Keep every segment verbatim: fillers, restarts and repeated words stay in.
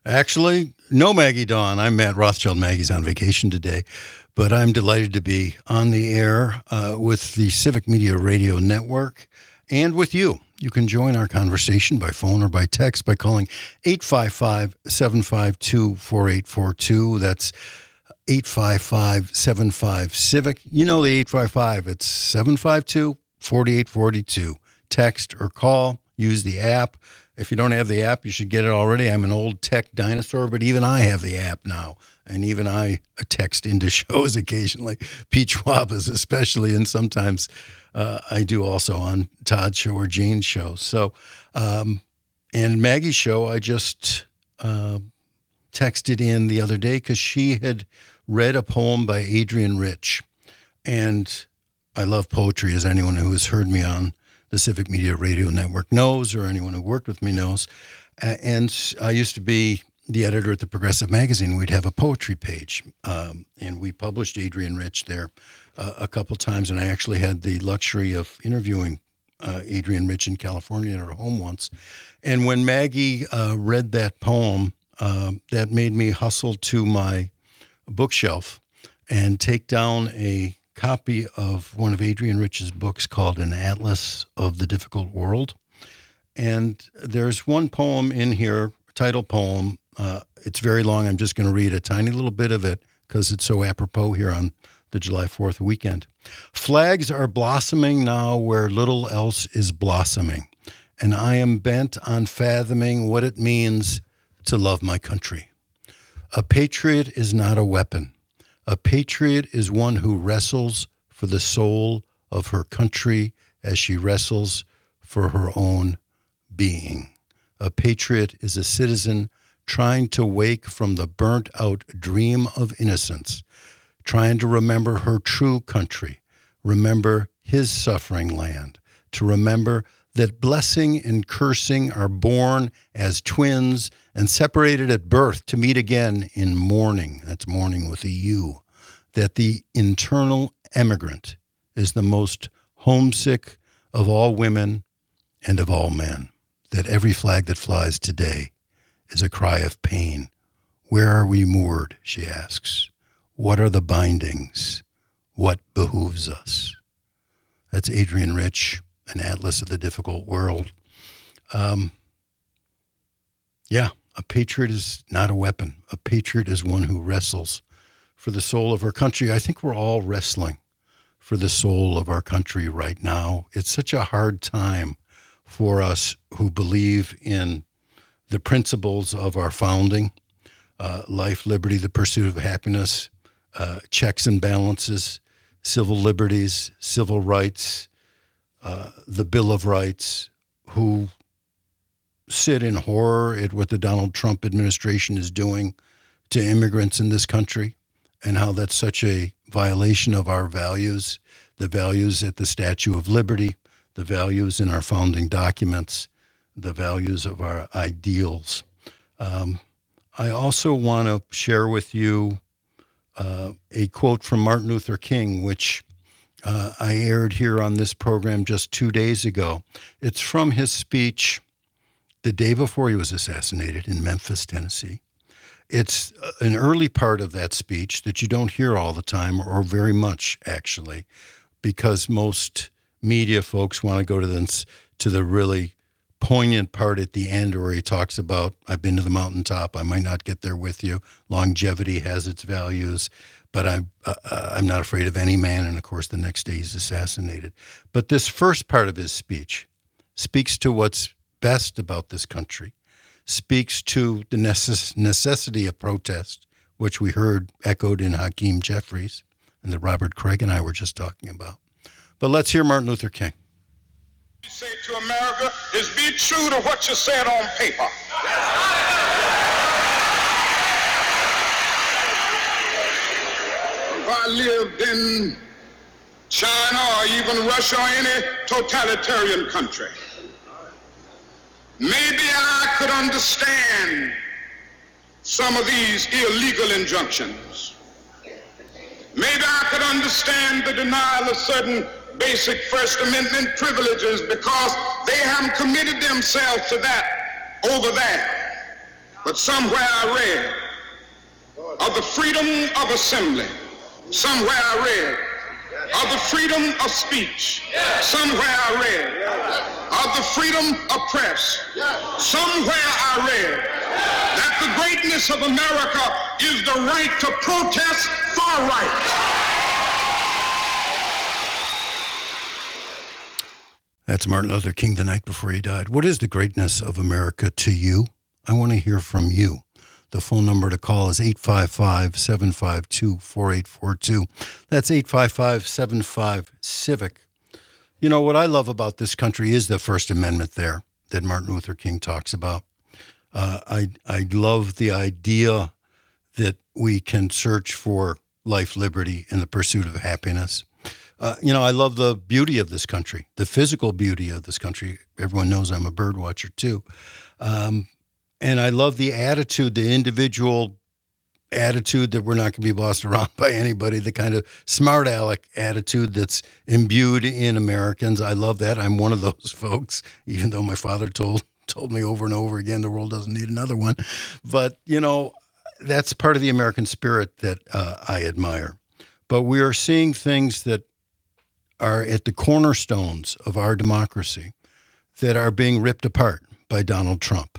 Actually, no Maggie Dawn. I'm Matt Rothschild. Maggie's on vacation today, but I'm delighted to be on the air uh, with the Civic Media Radio Network and with you. You can join our conversation by phone or by text by calling eight five five, seven five two, four eight four two. That's eight five five, seven five, CIVIC. You know the eight five five. It's seven five two, four eight four two. Text or call. Use the app. If you don't have the app, you should get it already. I'm an old tech dinosaur, but even I have the app now. And even I text into shows occasionally. Pete Schwab is especially, and sometimes uh, I do also on Todd's show or Jane's show. So, um, and Maggie's show, I just uh, texted in the other day because she had read a poem by Adrienne Rich. And I love poetry, as anyone who has heard me on the Civic Media Radio Network knows, or anyone who worked with me knows. Uh, and I used to be the editor at the Progressive Magazine. We'd have a poetry page, um, and we published Adrienne Rich there uh, a couple times. And I actually had the luxury of interviewing uh, Adrienne Rich in California at her home once. And when Maggie uh, read that poem, uh, that made me hustle to my bookshelf and take down a copy of one of Adrienne Rich's books called An Atlas of the Difficult World. And there's one poem in here, title poem. Uh, it's very long. I'm just going to read a tiny little bit of it because it's so apropos here on the July fourth weekend. Flags are blossoming now where little else is blossoming, and I am bent on fathoming what it means to love my country. A patriot is not a weapon. A patriot is one who wrestles for the soul of her country as she wrestles for her own being. A patriot is a citizen trying to wake from the burnt-out dream of innocence, trying to remember her true country, remember his suffering land, to remember that blessing and cursing are born as twins and separated at birth to meet again in mourning. That's mourning with a U. That the internal emigrant is the most homesick of all women and of all men. That every flag that flies today is a cry of pain. Where are we moored, she asks. What are the bindings? What behooves us? That's Adrienne Rich, An Atlas of the Difficult World. Um, yeah, a patriot is not a weapon. A patriot is one who wrestles for the soul of our country. I think we're all wrestling for the soul of our country right now. It's such a hard time for us who believe in the principles of our founding, uh, life, liberty, the pursuit of happiness, uh, checks and balances, civil liberties, civil rights, uh, the Bill of Rights, who sit in horror at what the Donald Trump administration is doing to immigrants in this country and how that's such a violation of our values, the values at the Statue of Liberty, the values in our founding documents, the values of our ideals. Um, I also want to share with you uh, a quote from Martin Luther King, which uh, I aired here on this program just two days ago. It's from his speech the day before he was assassinated in Memphis, Tennessee. It's an early part of that speech that you don't hear all the time, or very much, actually, because most media folks want to go to the, to the really poignant part at the end where he talks about, I've been to the mountaintop, I might not get there with you. Longevity has its values, but I'm, uh, I'm not afraid of any man. And of course, the next day he's assassinated. But this first part of his speech speaks to what's best about this country, speaks to the necess- necessity of protest, which we heard echoed in Hakeem Jeffries and that Robert Craig and I were just talking about. But let's hear Martin Luther King. You say to America is be true to what you said on paper. If I lived in China or even Russia or any totalitarian country, maybe I could understand some of these illegal injunctions. Maybe I could understand the denial of certain basic First Amendment privileges because they haven't committed themselves to that over there. But somewhere I read of the freedom of assembly. Somewhere I read of the freedom of speech. Somewhere I read of the freedom of press. Somewhere I read that the greatness of America is the right to protest far right. That's Martin Luther King the night before he died. What is the greatness of America to you? I want to hear from you. The phone number to call is eight five five, seven five two, four eight four two. That's eight five five, seven five, CIVIC. You know, what I love about this country is the First Amendment there that Martin Luther King talks about. Uh, I, I love the idea that we can search for life, liberty, and the pursuit of happiness. Uh, you know, I love the beauty of this country, the physical beauty of this country. Everyone knows I'm a bird watcher too. Um, and I love the attitude, the individual attitude that we're not going to be bossed around by anybody, the kind of smart aleck attitude that's imbued in Americans. I love that. I'm one of those folks, even though my father told told me over and over again, the world doesn't need another one. But, you know, that's part of the American spirit that uh, I admire. But we are seeing things that are at the cornerstones of our democracy that are being ripped apart by Donald Trump.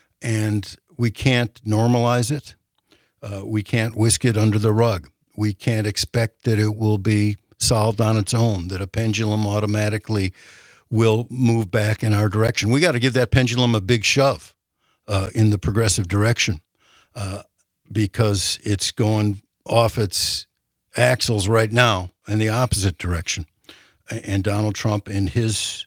And we can't normalize it. Uh, we can't whisk it under the rug. We can't expect that it will be solved on its own, that a pendulum automatically will move back in our direction. We got to give that pendulum a big shove uh, in the progressive direction uh, because it's going off its axles right now in the opposite direction. And Donald Trump and his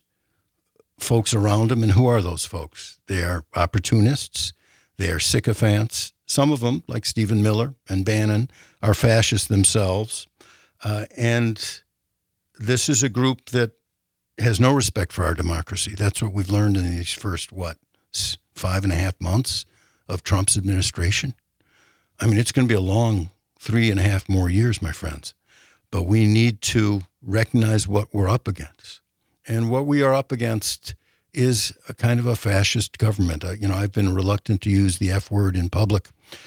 folks around him, and who are those folks? They are opportunists. They are sycophants. Some of them, like Stephen Miller and Bannon, are fascists themselves. Uh, and this is a group that has no respect for our democracy. That's what we've learned in these first, what, five and a half months of Trump's administration. I mean, it's going to be a long three and a half more years, my friends. But we need to recognize what we're up against. And what we are up against is a kind of a fascist government. Uh, you know, I've been reluctant to use the F word in public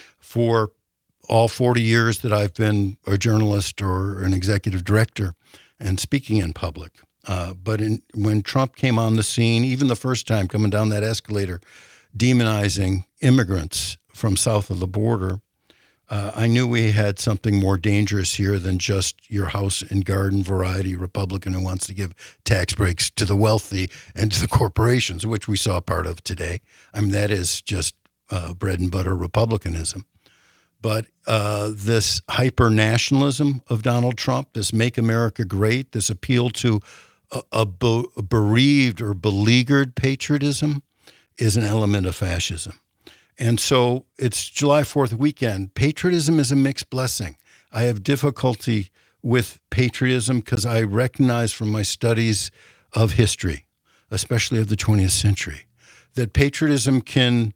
for all forty years that I've been a journalist or an executive director and speaking in public. Uh, but in, when Trump came on the scene, even the first time coming down that escalator, demonizing immigrants from south of the border, Uh, I knew we had something more dangerous here than just your house and garden variety Republican who wants to give tax breaks to the wealthy and to the corporations, which we saw part of today. I mean, that is just uh, bread and butter Republicanism. But uh, this hyper-nationalism of Donald Trump, this Make America Great, this appeal to a, a, be- a bereaved or beleaguered patriotism is an element of fascism. And so it's July fourth weekend. Patriotism is a mixed blessing. I have difficulty with patriotism because I recognize from my studies of history, especially of the twentieth century, that patriotism can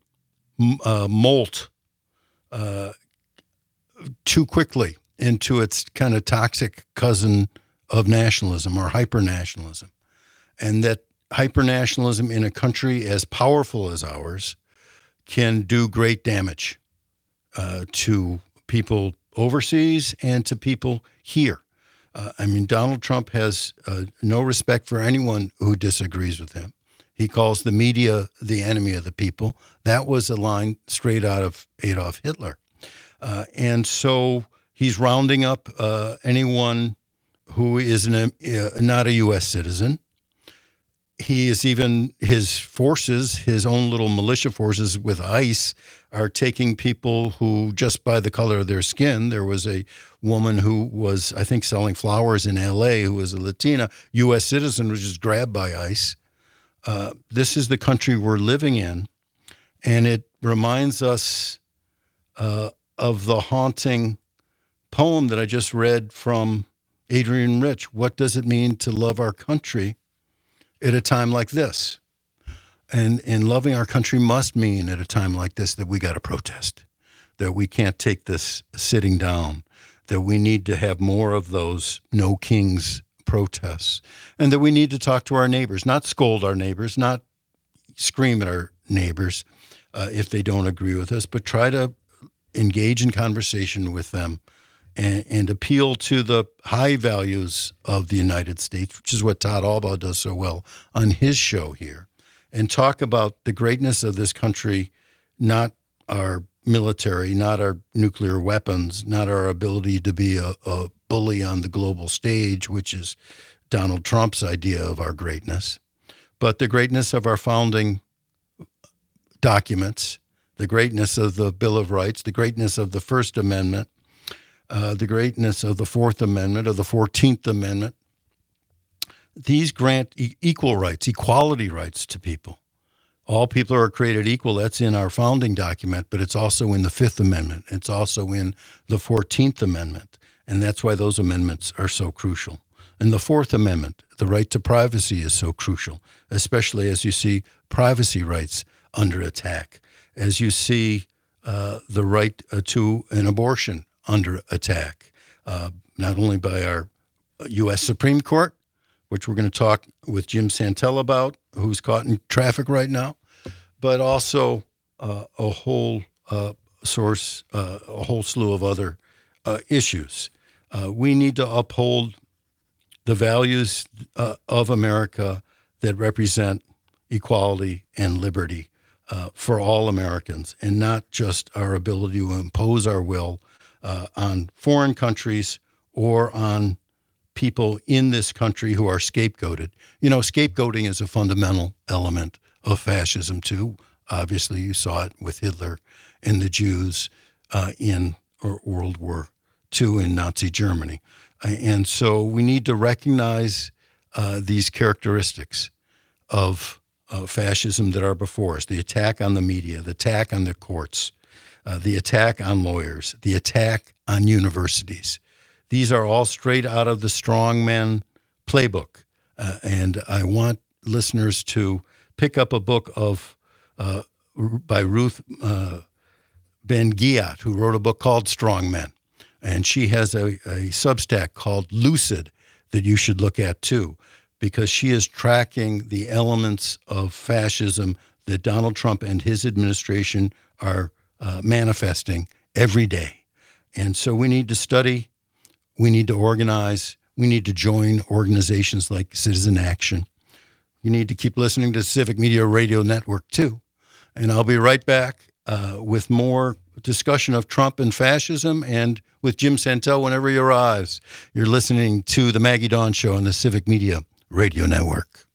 uh, molt uh, too quickly into its kind of toxic cousin of nationalism or hyper-nationalism. And that hyper-nationalism in a country as powerful as ours can do great damage uh, to people overseas and to people here. Uh, I mean, Donald Trump has uh, no respect for anyone who disagrees with him. He calls the media the enemy of the people. That was a line straight out of Adolf Hitler. Uh, and so he's rounding up uh, anyone who is an, uh, not a U S citizen. He is even, his forces, his own little militia forces with ICE are taking people who, just by the color of their skin, there was a woman who was, I think, selling flowers in L A who was a Latina, U S citizen, was just grabbed by ICE. Uh, this is the country we're living in, and it reminds us uh, of the haunting poem that I just read from Adrienne Rich. What does it mean to love our country at a time like this? And, and loving our country must mean at a time like this that we got to protest, that we can't take this sitting down, that we need to have more of those no kings protests, and that we need to talk to our neighbors, not scold our neighbors, not scream at our neighbors, uh, if they don't agree with us, but try to engage in conversation with them and, and appeal to the high values of the United States, which is what Todd Albaugh does so well on his show here, and talk about the greatness of this country, not our military, not our nuclear weapons, not our ability to be a, a bully on the global stage, which is Donald Trump's idea of our greatness, but the greatness of our founding documents, the greatness of the Bill of Rights, the greatness of the First Amendment, uh, the greatness of the Fourth Amendment, of the Fourteenth Amendment. These grant e- equal rights, equality rights to people. All people are created equal. That's in our founding document, but it's also in the Fifth Amendment. It's also in the Fourteenth Amendment, and that's why those amendments are so crucial. And the Fourth Amendment, the right to privacy, is so crucial, especially as you see privacy rights under attack, as you see uh, the right uh, to an abortion under attack, uh, not only by our U S Supreme Court, which we're going to talk with Jim Santel about, who's caught in traffic right now, but also uh, a whole uh, source, uh, a whole slew of other uh, issues. Uh, we need to uphold the values uh, of America that represent equality and liberty uh, for all Americans, and not just our ability to impose our will uh, on foreign countries or on people in this country who are scapegoated. You know, scapegoating is a fundamental element of fascism too. Obviously, you saw it with Hitler and the Jews uh, in World War Two in Nazi Germany. And so we need to recognize uh, these characteristics of uh, fascism that are before us: the attack on the media, the attack on the courts, uh, the attack on lawyers, the attack on universities. These are all straight out of the strongman playbook. Uh, and I want listeners to pick up a book of uh, by Ruth uh, Ben-Ghiat, who wrote a book called Strong Men. And she has a, a Substack called Lucid that you should look at too, because she is tracking the elements of fascism that Donald Trump and his administration are uh, manifesting every day. And so we need to study. We need to organize. We need to join organizations like Citizen Action. You need to keep listening to Civic Media Radio Network, too. And I'll be right back uh, with more discussion of Trump and fascism, and with Jim Santel whenever he arrives. You're listening to The Maggie Dawn Show on the Civic Media Radio Network.